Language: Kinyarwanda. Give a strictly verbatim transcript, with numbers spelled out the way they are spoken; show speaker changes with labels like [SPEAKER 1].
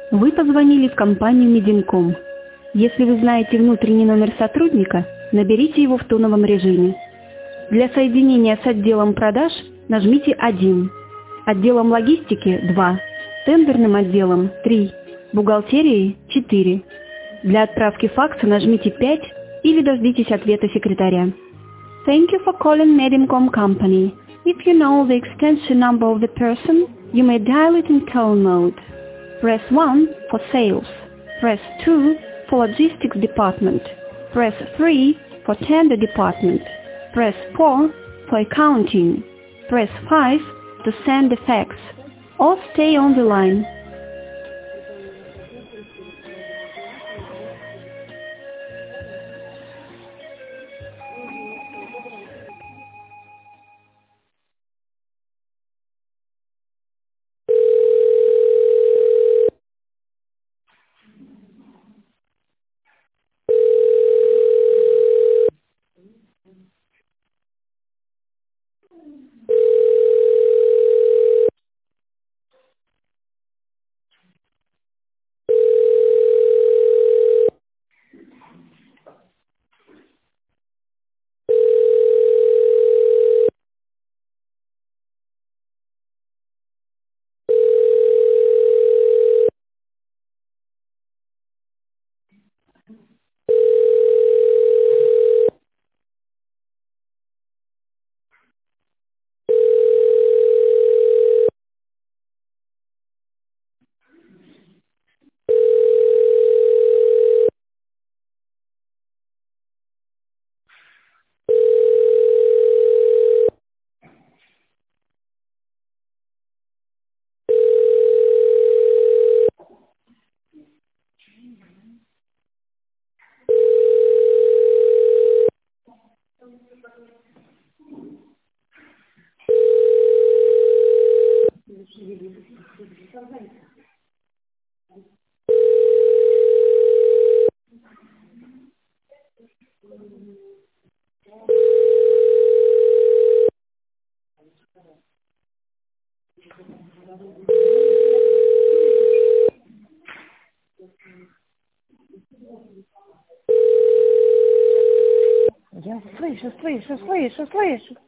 [SPEAKER 1] Вы позвонили в компанию Мединком. Если вы знаете внутренний номер сотрудника, наберите его в тоновом режиме. Для соединения с отделом продаж нажмите один, отделом логистики два, тендерным отделом три, бухгалтерией четыре. Для отправки факса нажмите пять или дождитесь ответа секретаря. Thank you for calling Medimcom Company. If you know the extension number of the person, you may dial it in tone mode. Press one for sales. Press two for logistics department. Press three for tender department. Press four for accounting. Press five to send the fax. Or stay on the line.
[SPEAKER 2] Я слышу, слышу, слышу, слышу.